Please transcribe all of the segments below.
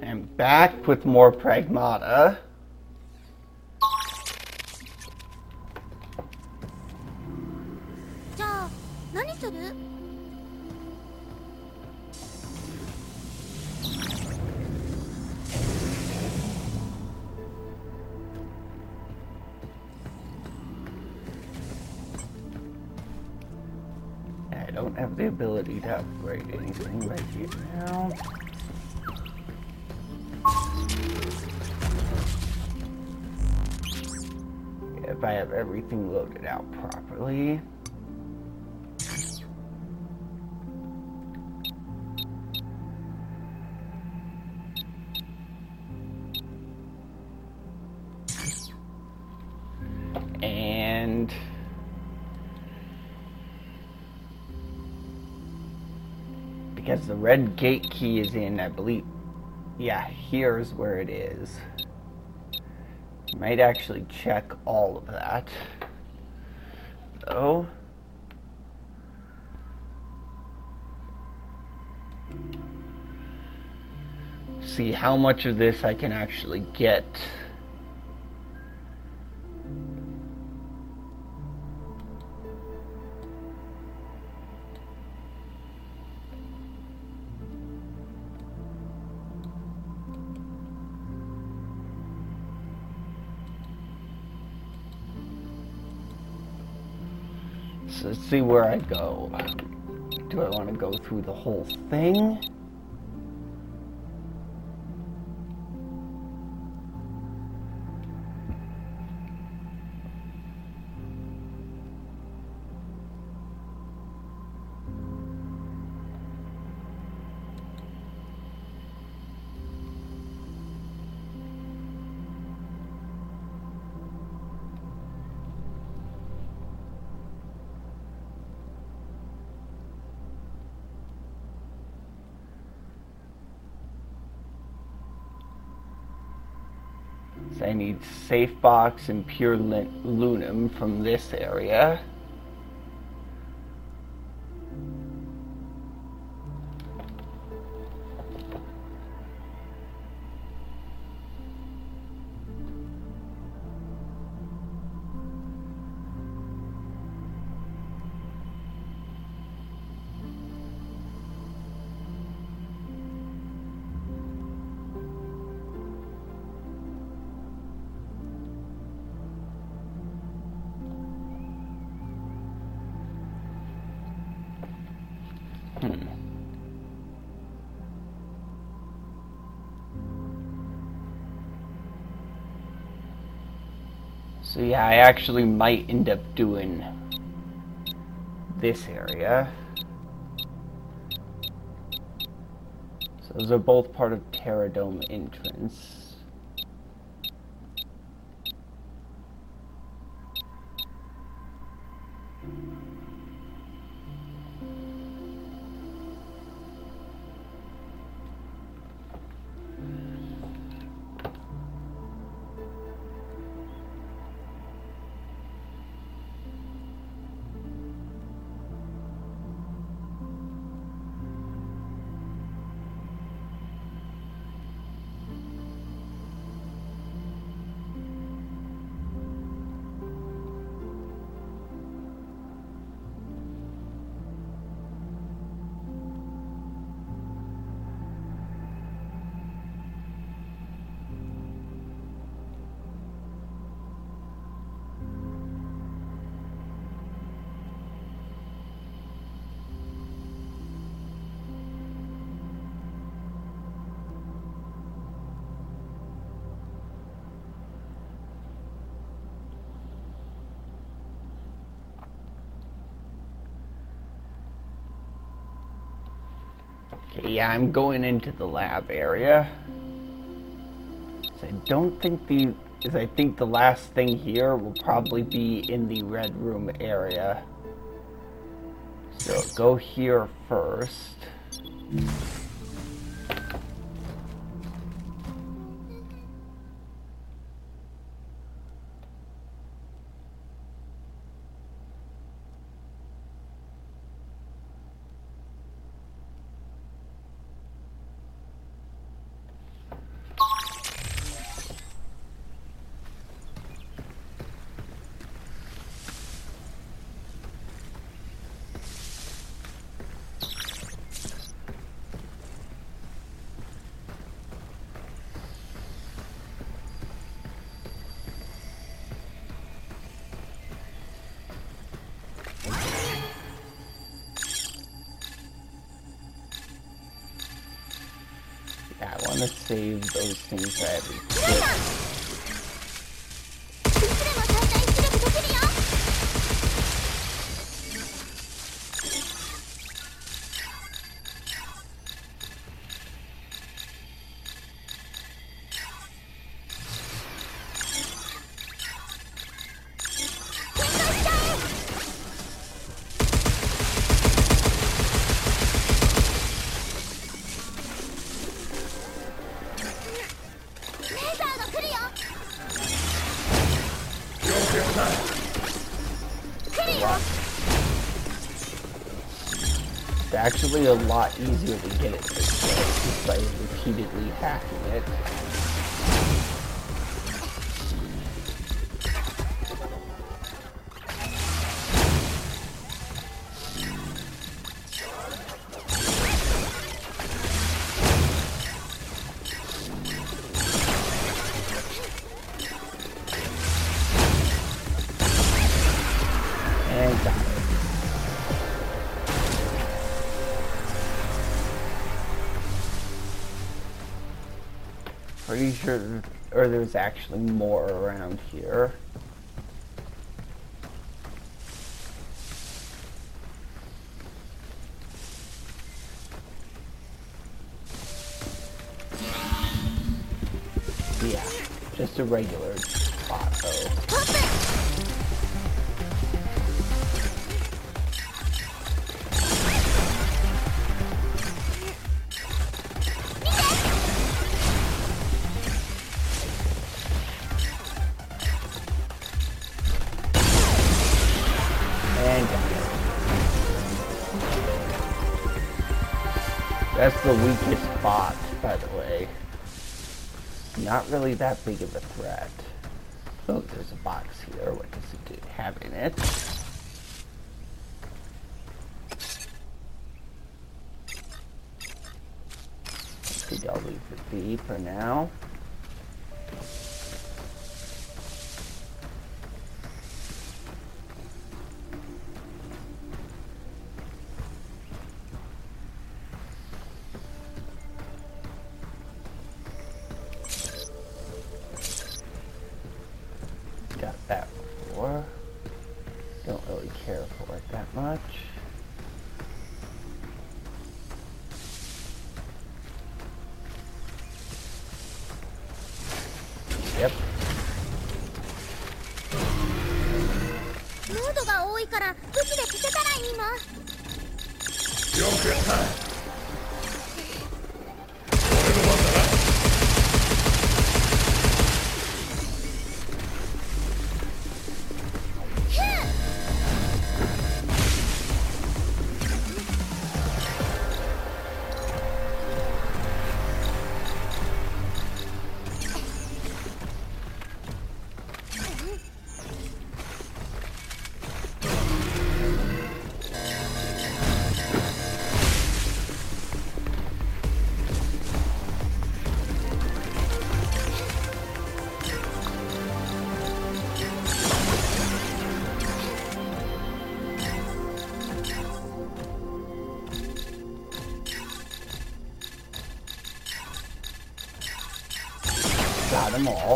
And back with more Pragmata. I don't have the ability to upgrade anything right here now. If I have everything loaded out properly. And because the red gate key is in, I believe, yeah, here's where it is. Might actually check all of that. So, see how much of this I can actually get. So let's see where I go. Do I want to go through the whole thing? So I need Safe Box and Pure Lunum from this area. So yeah, I actually might end up doing this area. So those are both part of Terradome entrance. Okay, yeah, I'm going into the lab area. So I don't think I think the last thing here will probably be in the red room area. So go here first. Yeah, I want to save those things that I have equipped. いつでも再開出力できるよ。展開しちゃえ。レーザーが来るよ。来るよ。 It's actually a lot easier to get it this way, just by repeatedly hacking it. And got it. Pretty sure, or there's actually more around here. Yeah, just a regular spot though. トップ。 And got it. That's the weakest spot, by the way. Not really that big of a threat. Oh, there's a box here. What does it have in it? I think I'll leave it be for now. Got that before. Don't really care for it that much. Yep. ムードが多いから武器で消せたらいいな。 よくやった。 Got them all.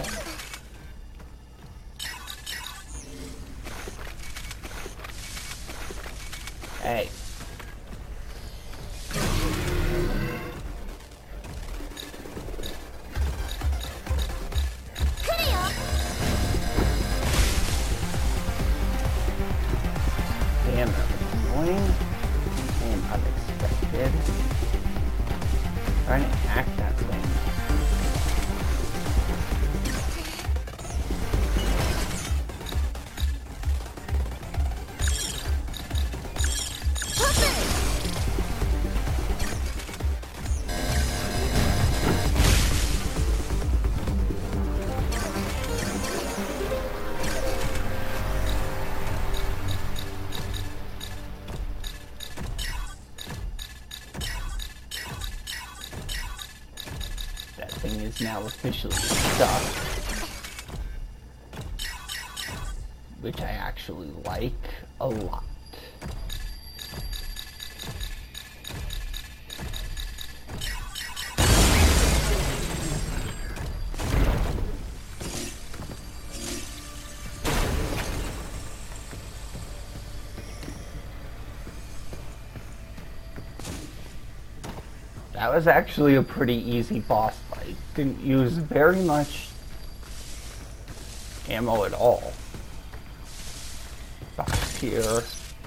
Hey. Damn, that was annoying and unexpected. Trying to hack that thing. That thing is now officially stuck, which I actually like a lot. That was actually a pretty easy boss fight. Didn't use very much ammo at all. Box here.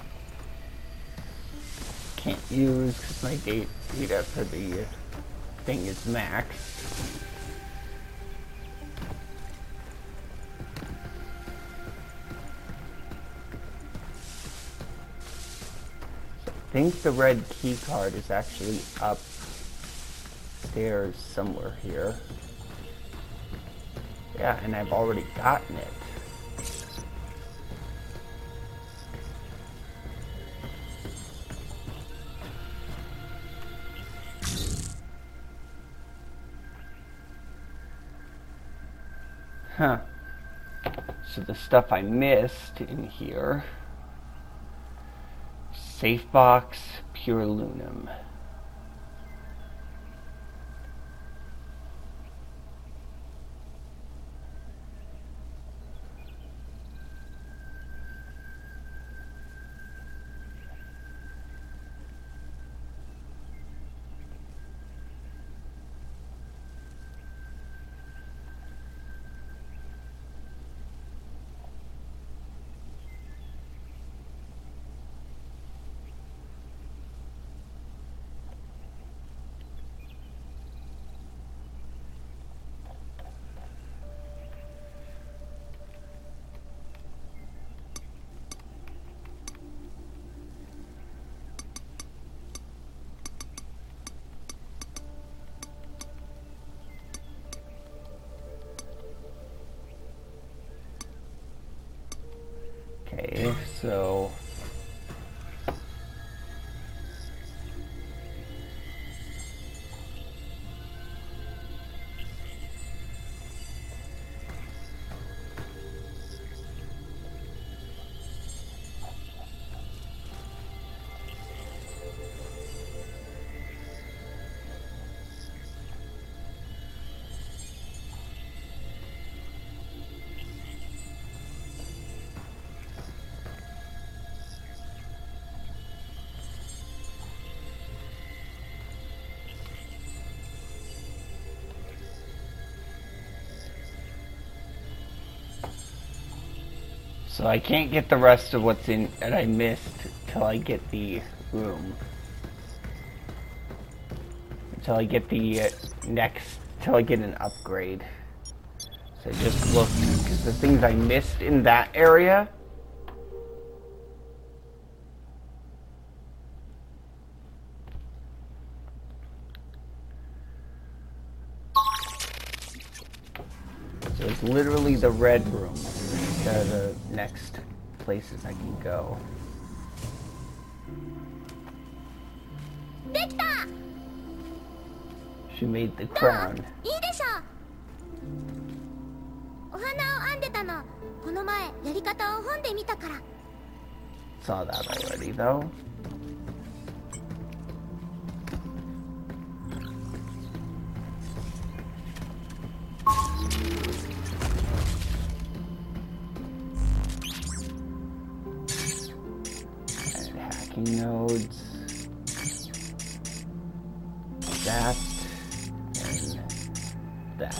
Can't use because my data for the thing is maxed. I think the red key card is actually upstairs somewhere here. Yeah, and I've already gotten it. Huh. So the stuff I missed in here. Safe box, pure aluminum. Okay, so I can't get the rest of what's in that I missed till I get the room. Until I get the till I get an upgrade. So I just looked, because the things I missed in that area. So it's literally the red room. They're the next places I can go. できた。 She made the crown. いいでしょう。お花を編んでたの。この前やり方を本で見たから。 Saw that already though. Nodes, that, and that.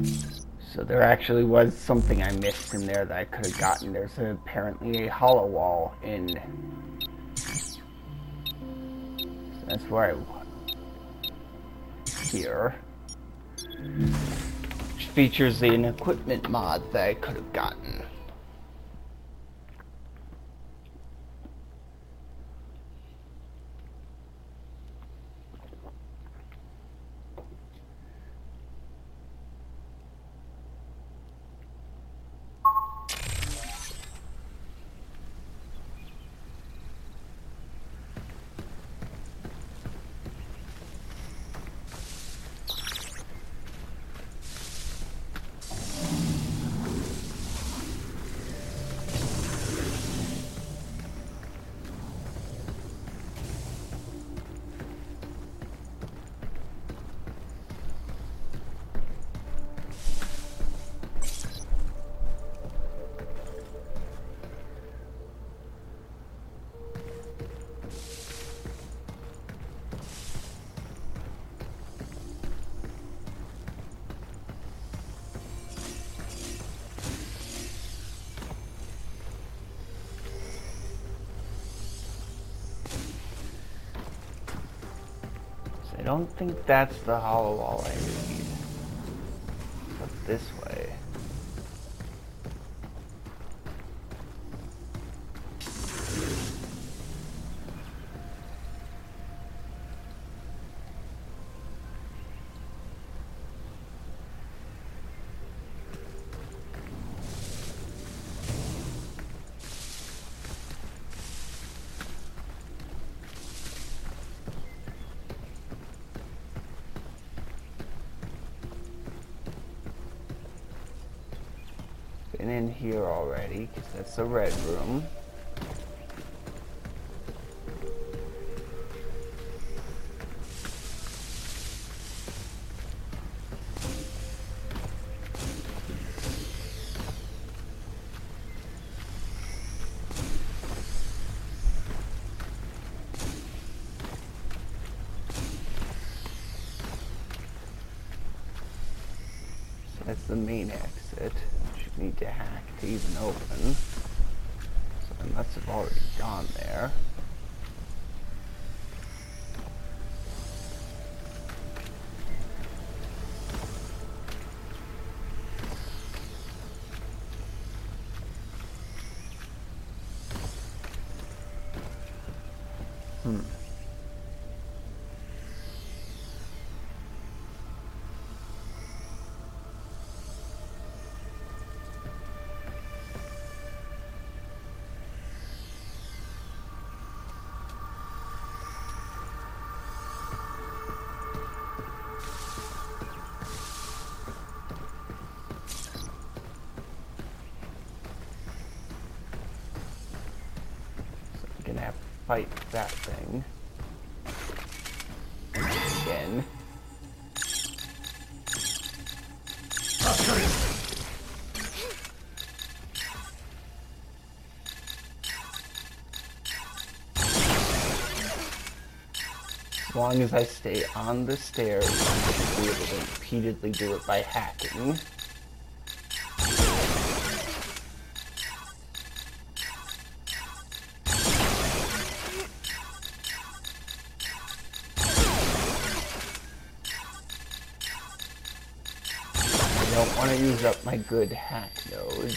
So there actually was something I missed in there that I could have gotten. There's apparently a hollow wall in. So that's where I was. Here. Which features an equipment mod that I could have gotten. I don't think that's the hollow wall I need. But this way. Been in here already, because that's the red room. So that's the main exit. Need to hack to even open. So I must have already gone there. Gonna have to fight that thing again. As long as I stay on the stairs, I should be able to repeatedly do it by hacking. I don't want to use up my good hack nodes.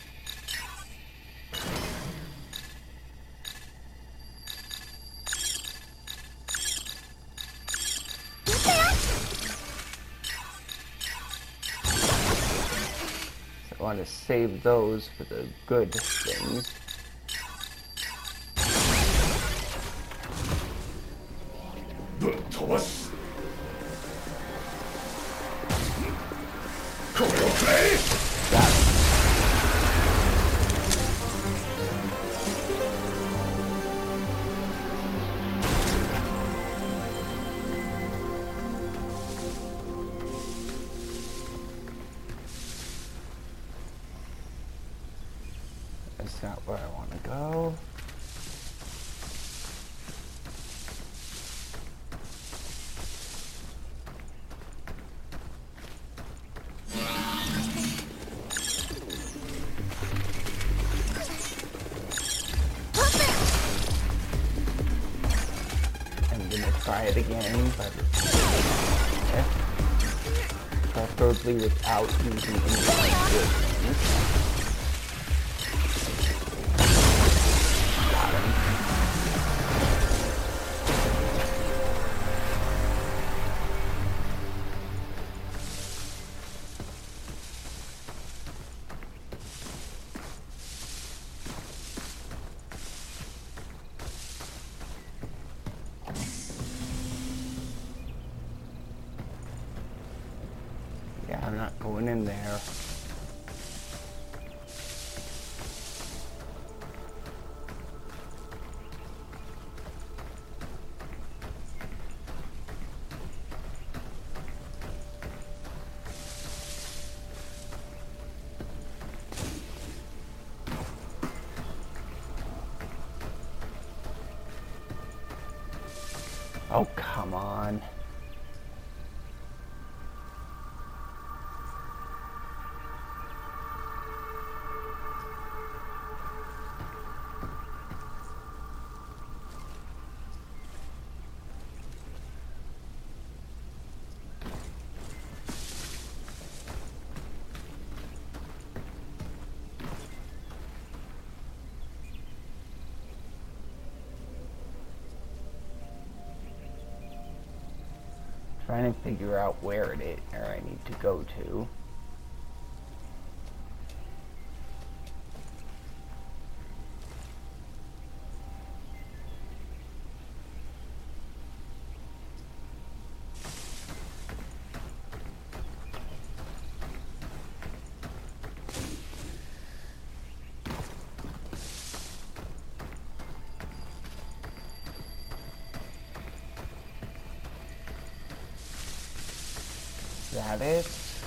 I want to save those for the good things. That's not where I want to go. try it again, but yeah. Preferably without using any of my good things. Got him. Yeah, I'm not going in there. Oh, come on. Trying to figure out where I need to go to. Is that it?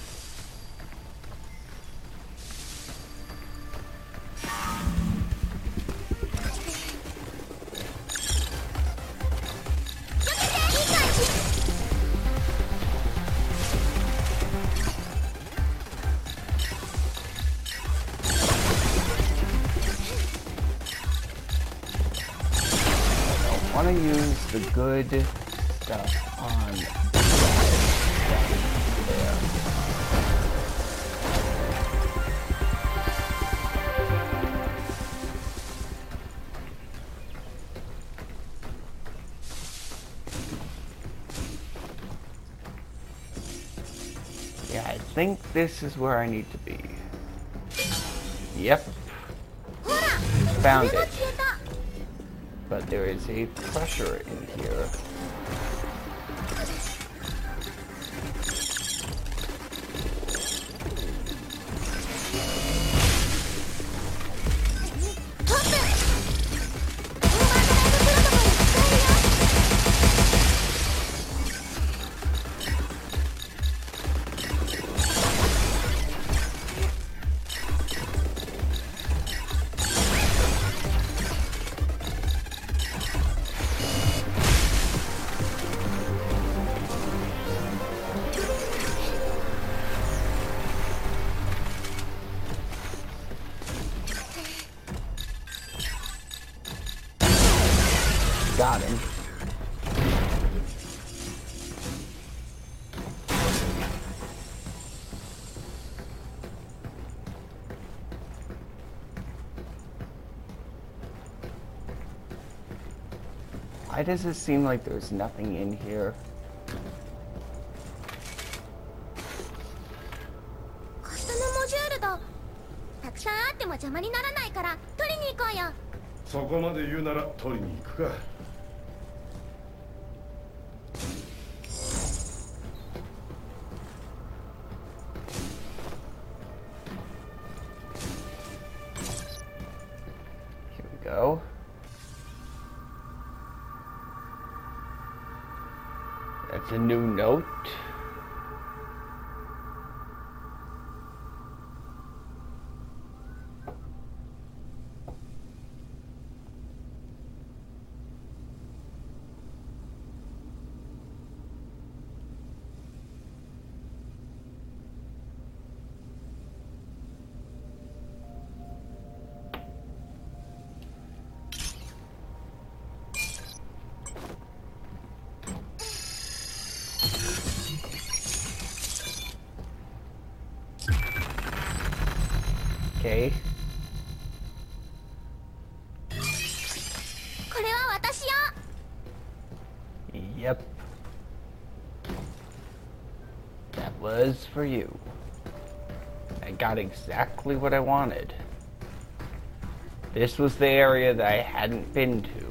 I want to use the good stuff on there. Yeah, I think this is where I need to be. Yep. Found it. But there is a pressure in here. Got him. Why does it seem like there's nothing in here? カスタムモジュールだ。たくさんあっても邪魔にならないから取りに行こうよ。 そこまで言うなら取りに行くか。 Here we go. That's a new note. Okay. これは私よ。 Yep. That was for you. I got exactly what I wanted. This was the area that I hadn't been to.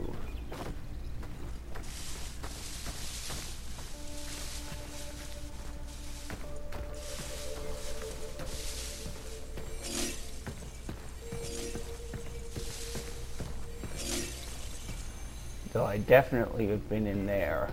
So I definitely have been in there.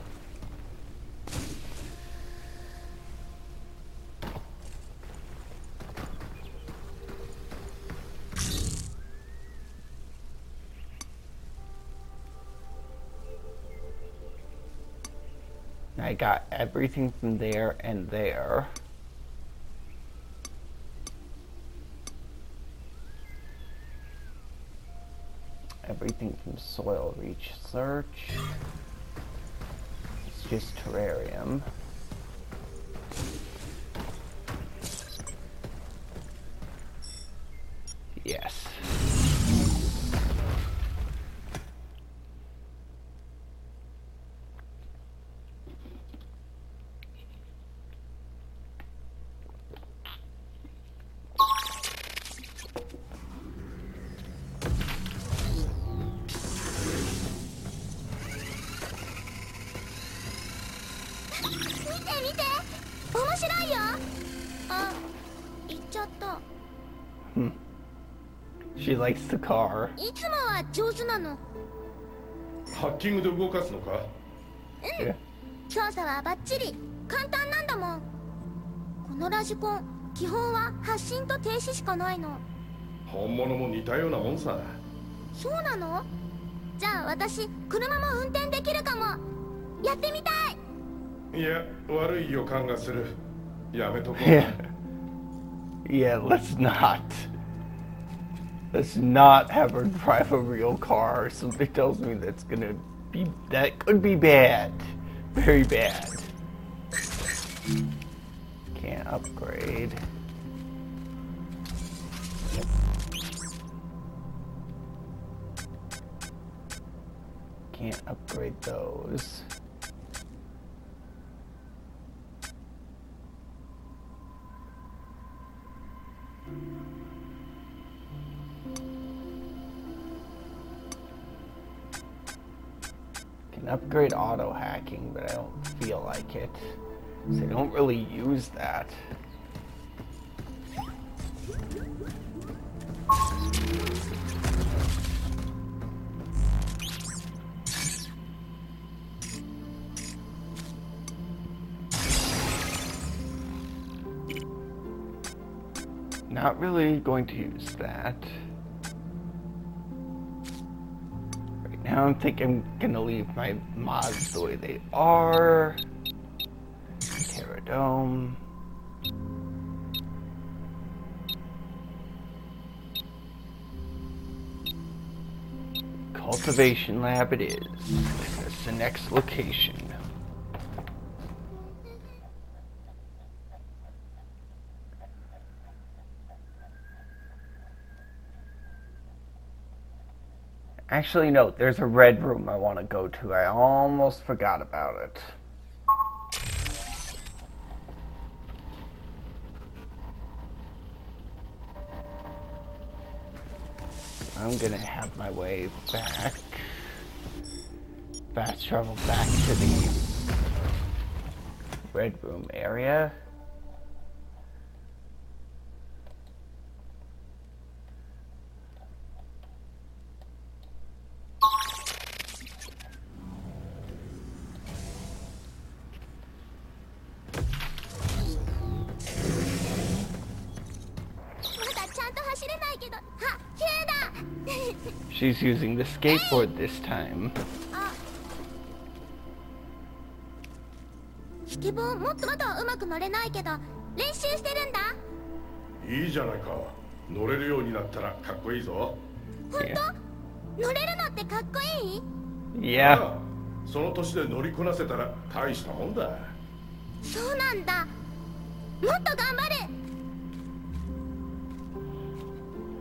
I got everything from there and there. Everything from soil research. It's just terrarium. Yes. She likes the car. いつもは上手なの。 ハッキングで動かすのか？ Yeah. 操作はバッチリ。簡単なんだもん。このラジコン、基本は発進と停止しかないの。 本物も似たようなもんさ。 そうなの？じゃあ私、車も運転できるかも。やってみたい。 いや、悪い予感がする。やめとこう。 Yeah. Yeah, let's not. Let's not have her drive a real car. Something tells me that could be bad. Very bad. Can't upgrade. Can't upgrade those. Can upgrade auto hacking, but I don't feel like it. So I don't really use that. Not really going to use that. Right now I think I'm gonna leave my mods the way they are. Terradome. Cultivation lab it is. That's the next location. Actually, no, there's a red room I want to go to. I almost forgot about it. I'm gonna have my way back. Fast travel back to the red room area. She's using the skateboard this time. スケボーもっと上手く乗れないけど練習してるんだ。 いいじゃないか。乗れるようになったらかっこいいぞ。 本当？乗れるのってかっこいい？ Yeah. その年で乗りこなせたら大したもんだ。 そうなんだ。もっと頑張る。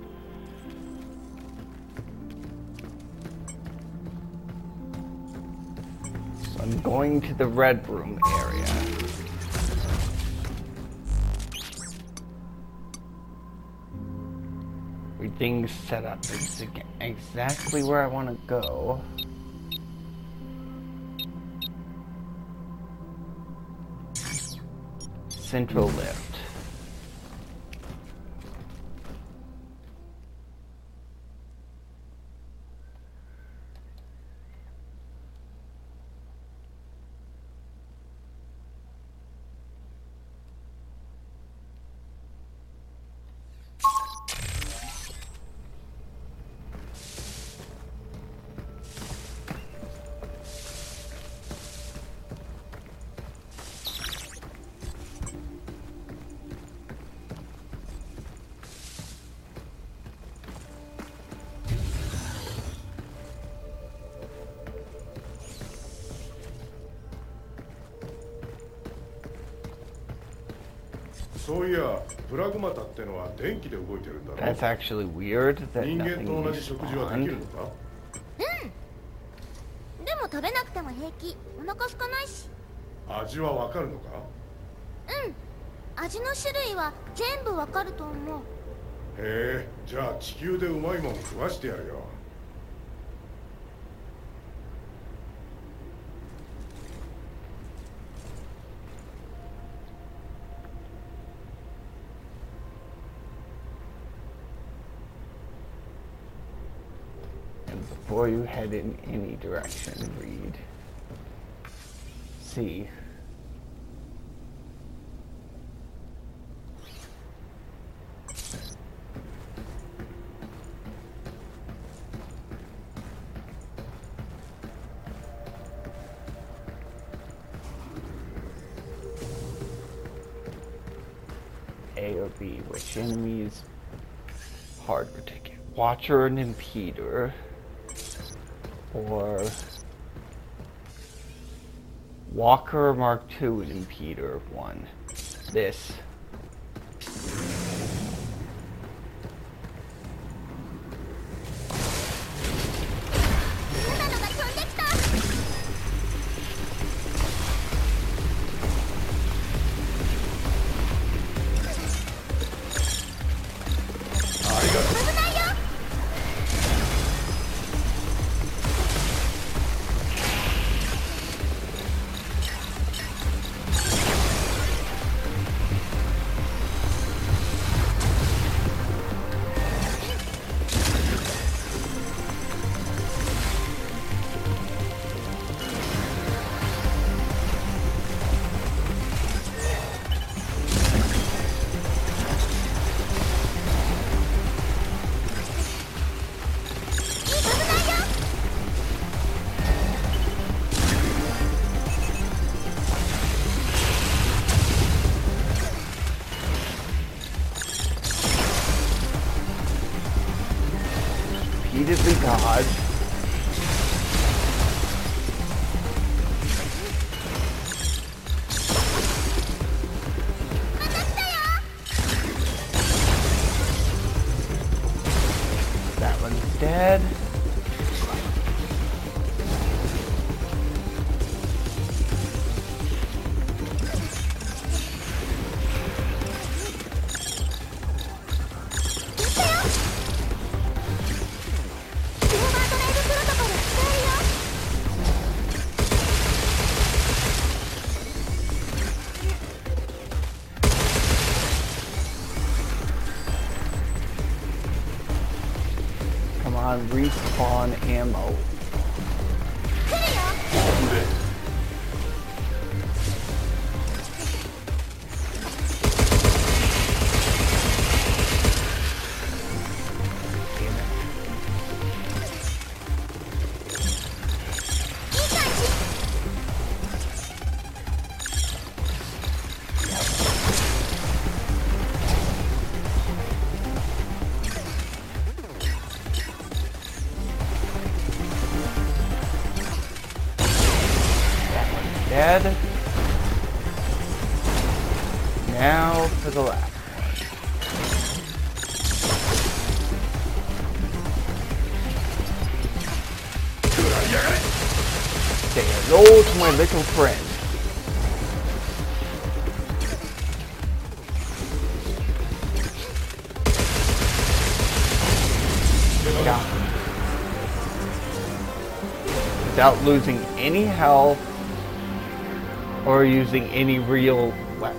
I'm going to the red room area. Everything's set up. It's exactly where I want to go. Central lift. そういや、プラグマタってのは電気で動いてるんだろ。 That's actually weird that 人間 nothing と同じ食事はできる respawned. のか？ でも食べなくても平気。お腹空かないし。 味はわかるのか？ 味の種類は全部わかると思う。 へえ、じゃあ地球でうまいもん食わしてやるよ。 Before you head in any direction, read C. A or B, which enemies hardware ticket? Watcher and Impeder. Or Walker Mark II and Impeder 1. This. 変なのが飛んできた。危ないよ。 Repeatedly dodge. That one's dead. Come on, respawn ammo. Dead. Now for the last one. There. No to my little friend. Got him. Without losing any health or using any real weapons.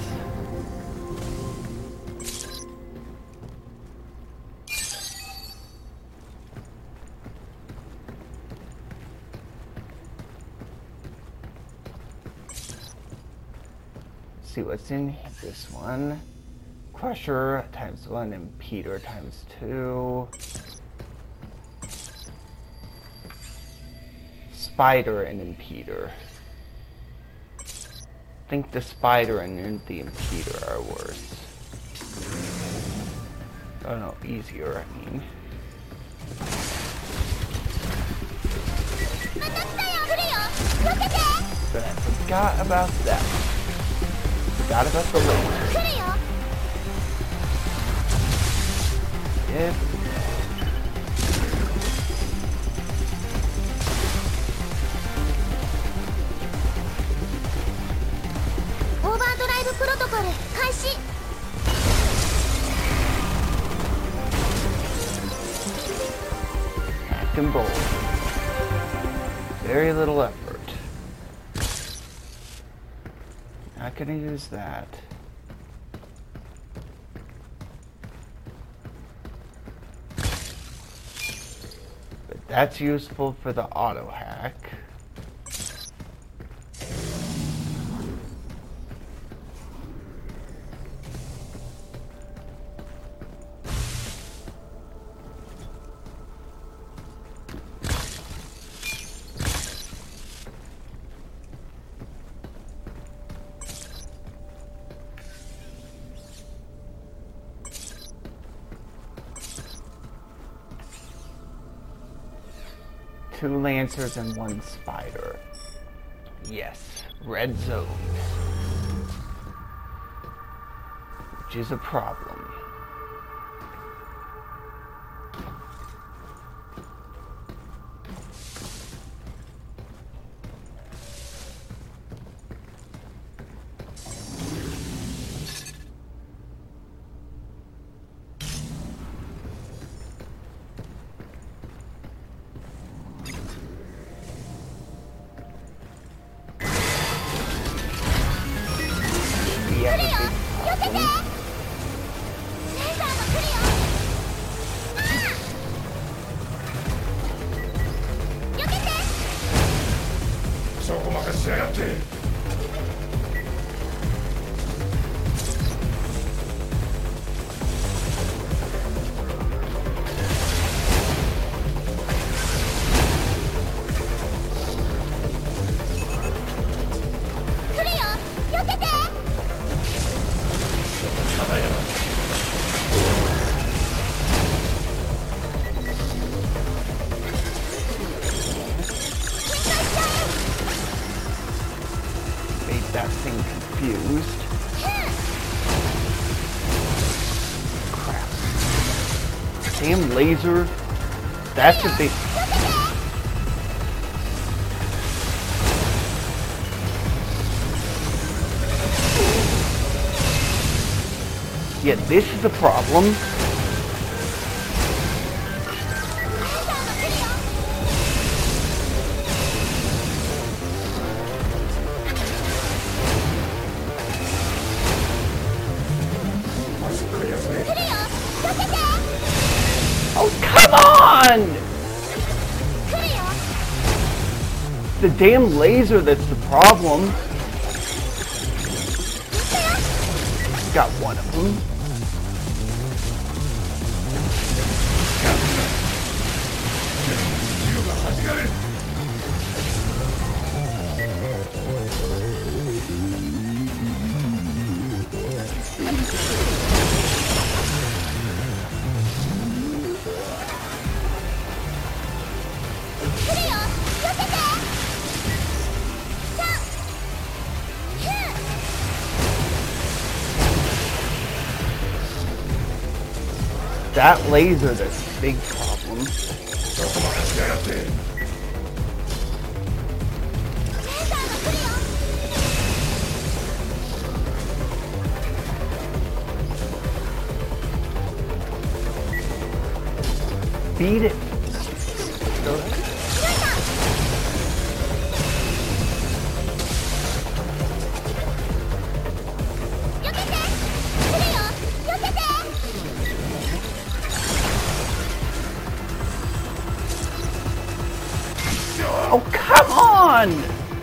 See what's in this one. Crusher ×1 and Impeder ×2. Spider and Impeder. I think the Spider and the Impeder are worse. Oh no, easier, I mean. But I forgot about that. Forgot about the laser. Yep. Overdrive protocol 開始 Hack and bolt. Very little effort. Not gonna use that. But that's useful for the auto hack. Two Lancers and one Spider. Yes, red zone. Which is a problem. That thing confused. Crap. Damn laser. That's a big... Yeah, this is a problem. Oh, come on! The damn laser that's the problem. Got one of them. That laser, that's a big problem. beat it. Oh, come on!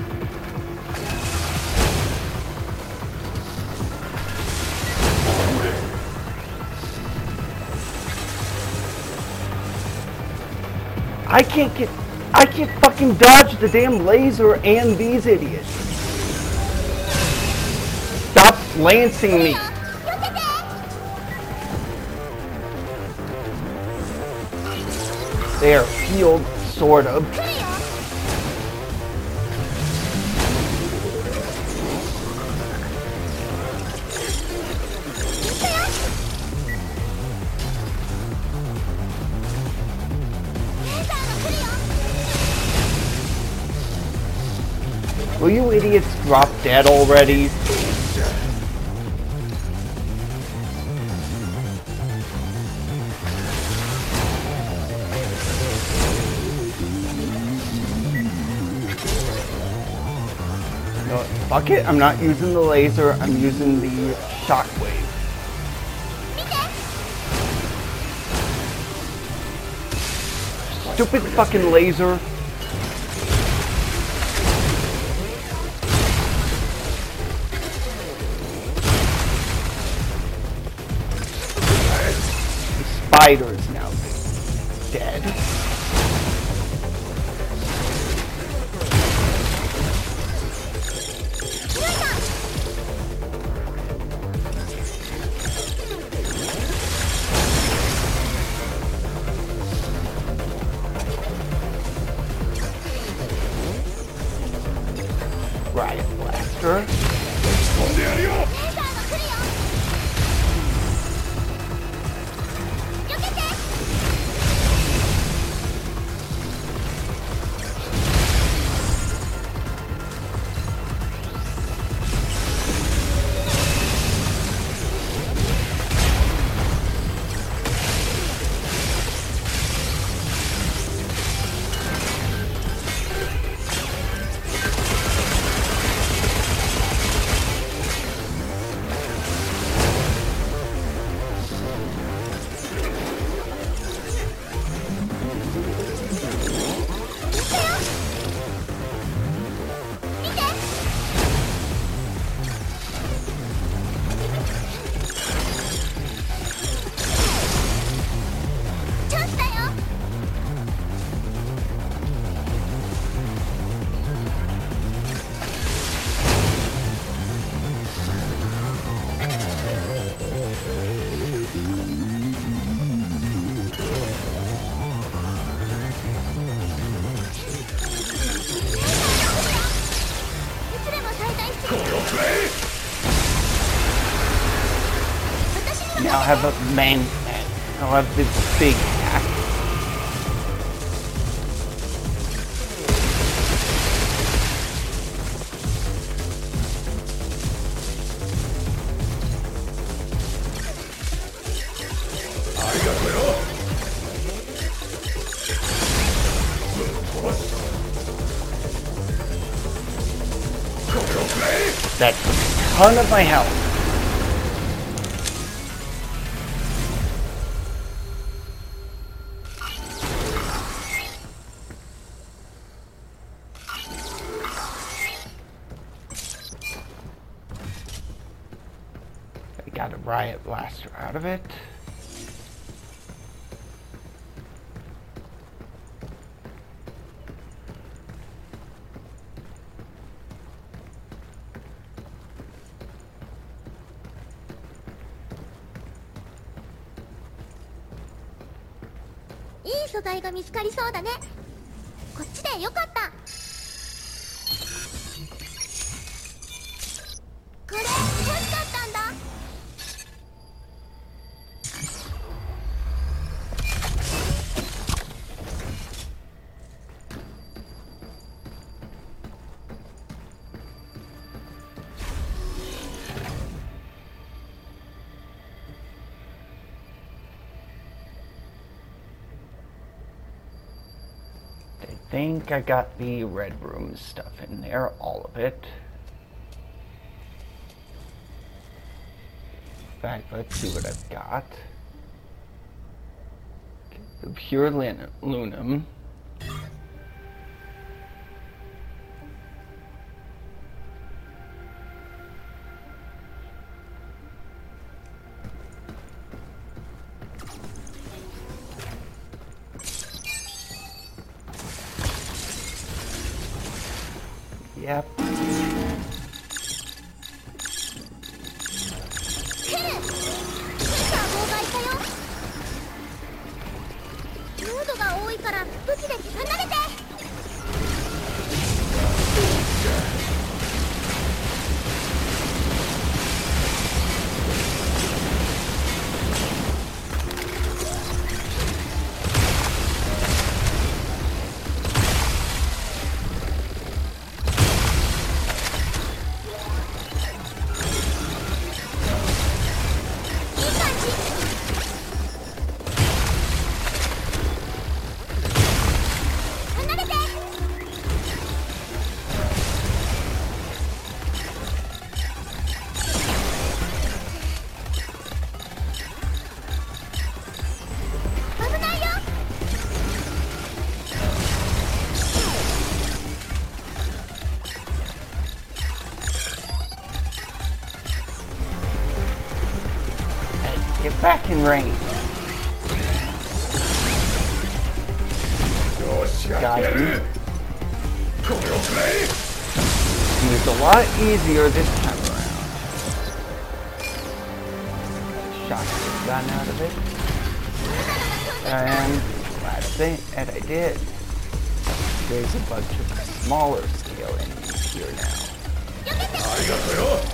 I can't fucking dodge the damn laser and these idiots. Stop lancing me. They are healed, sort of. Will you idiots drop dead already? No, fuck it, I'm not using the laser, I'm using the shockwave. Stupid fucking laser. Spider is now dead. Riot Blaster. Now I have a main. I'll have this big attack. That's a ton of my health. I got a Riot Blaster out of it. いい素材が見つかりそうだね。こっちでよかった。これ欲しかったんだ。 think I got the red room stuff in there, all of it. In fact, let's see what I've got. The pure lunum. Yep. 多いから武器で離れて。 Get back in range. Got him. It was a lot easier this time around. Shot the gun out of it. And glad that I did. There's a bunch of smaller scale enemies here now.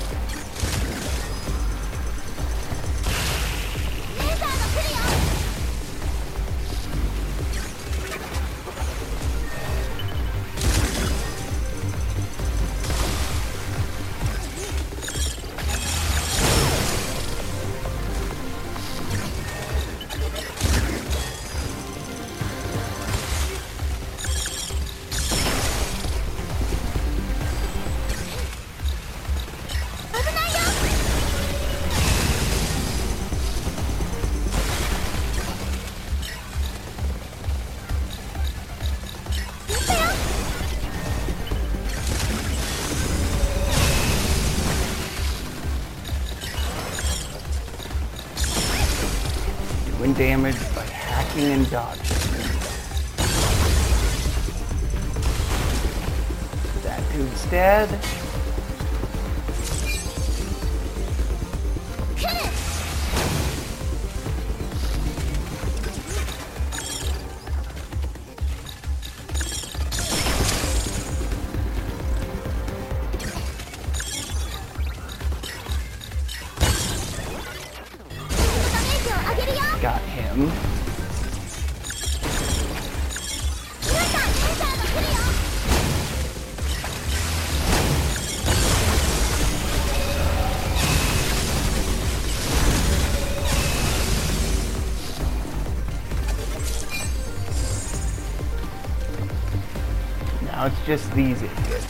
Doing damage by hacking and dodging. That dude's dead. Got him. Now it's just these idiots.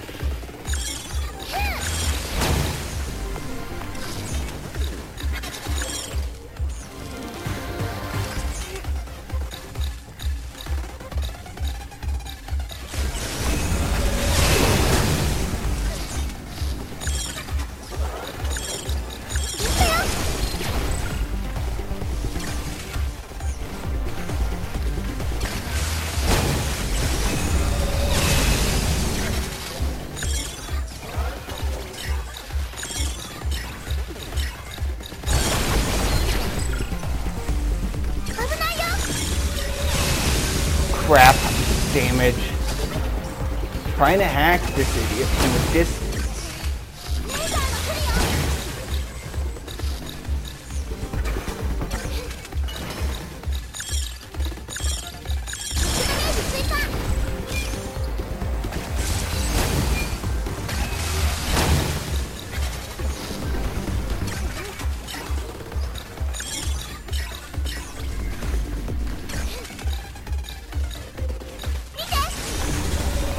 Crap damage. Trying to hack this idiot from a distance.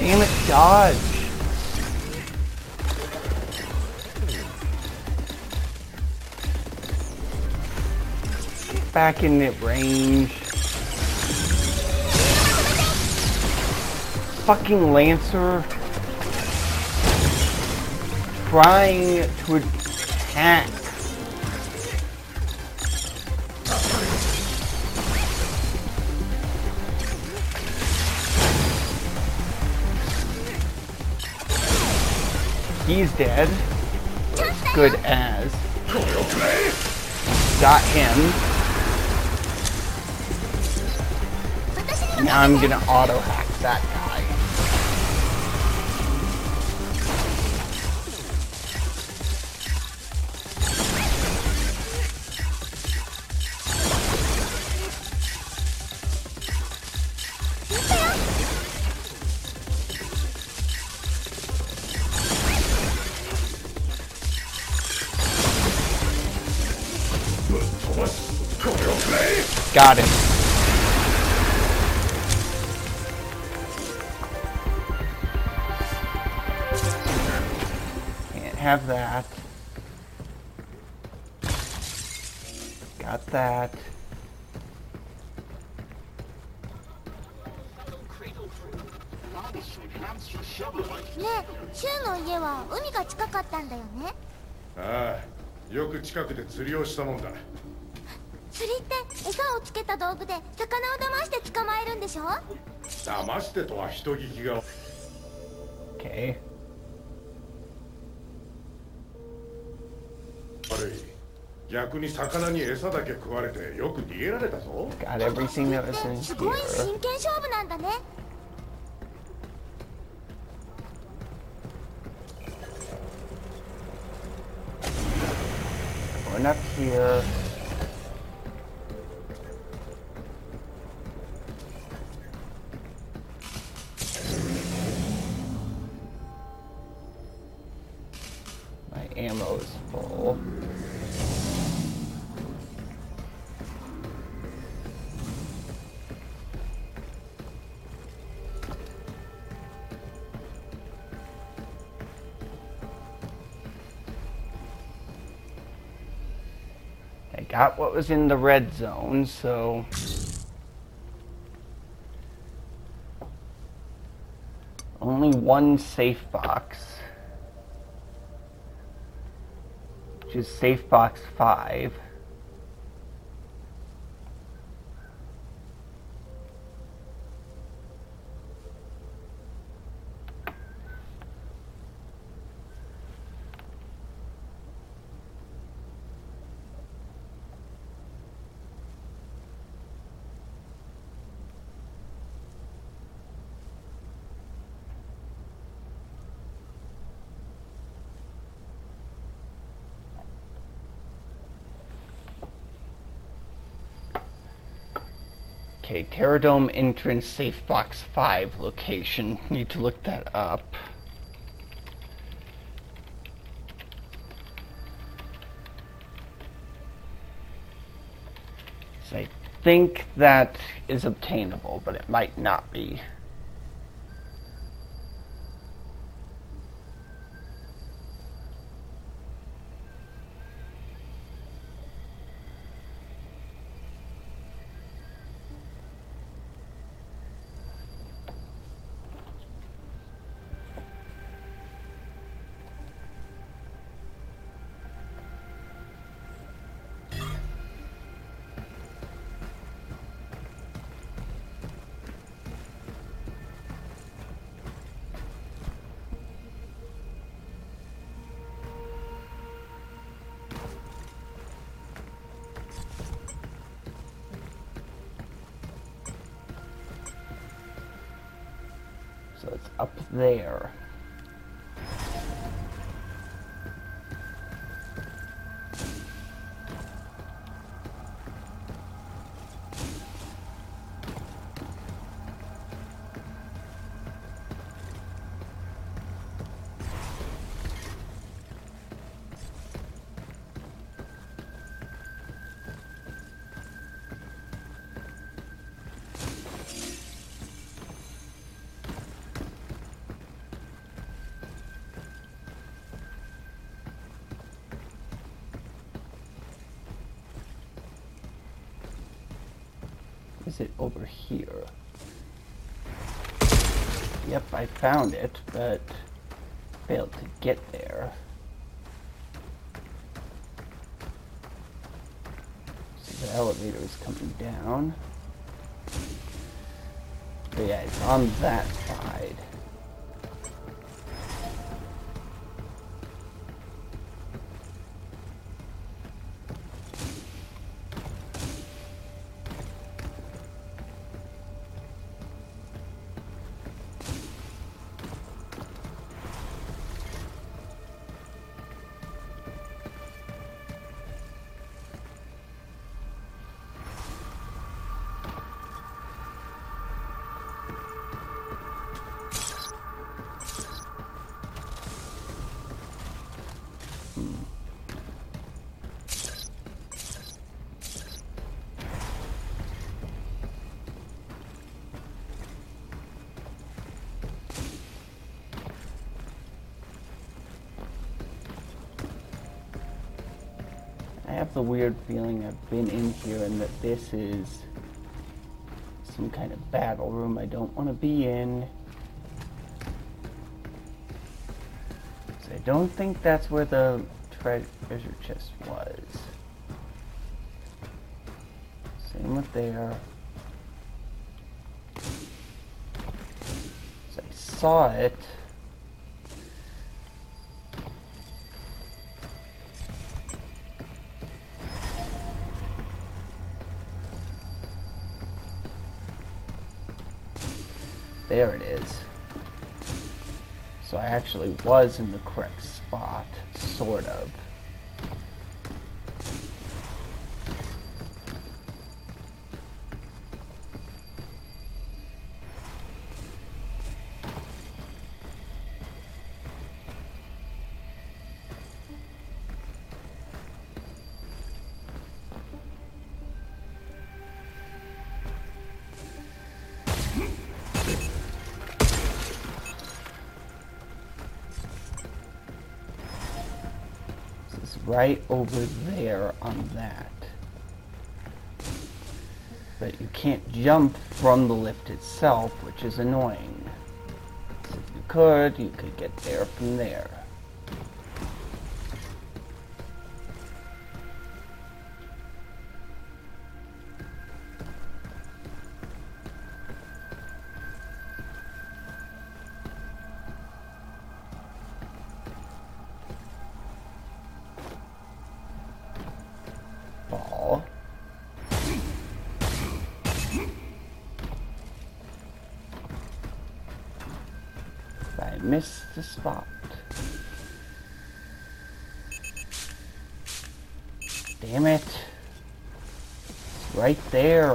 Damn it, dodge. Back in the range. Fucking Lancer. Trying to attack. He's dead. Good as. Got him. Now I'm gonna auto hack that guy. Got it. Can't have that. Got that. ねえ、シュウの家は海が近かったんだよね。 ああ、よく近くで釣りをしたもんだ。 釣りって餌をつけた道具で魚を騙して捕まえるんでしょ？ 騙してとは人聞きが。 Okay. 悪い。逆に魚に餌だけ食われてよく逃げられたぞ。 Got everything that was in すごい here. 真剣勝負なんだね。 Going up here. My ammo is full. I got what was in the red zone, so only one safe box, which is safe box 5. Okay, Terradome entrance safe box 5 location. Need to look that up. So I think that is obtainable, but it might not be. So it's up there. Is it over here? Yep, I found it, but failed to get there. So the elevator is coming down. But yeah, it's on that side. I have the weird feeling I've been in here and that this is some kind of battle room I don't want to be in. So I don't think that's where the treasure chest was. Same with there. So I saw it. There it is. So I actually was in the correct spot, sort of. Right over there on that. But you can't jump from the lift itself, which is annoying. So if you could get there from there. Ball. I missed the spot. Damn it. It's right there.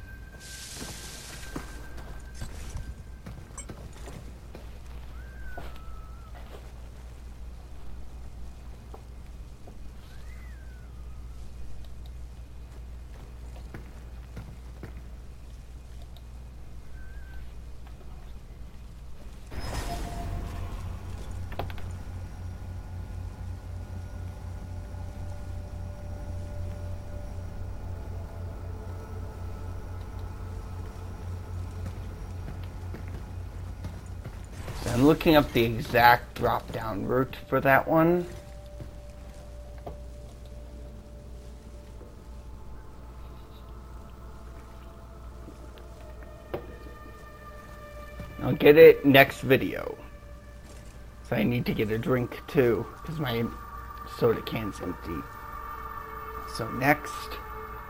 I'm looking up the exact drop-down route for that one. I'll get it next video. So I need to get a drink too, because my soda can's empty. So next...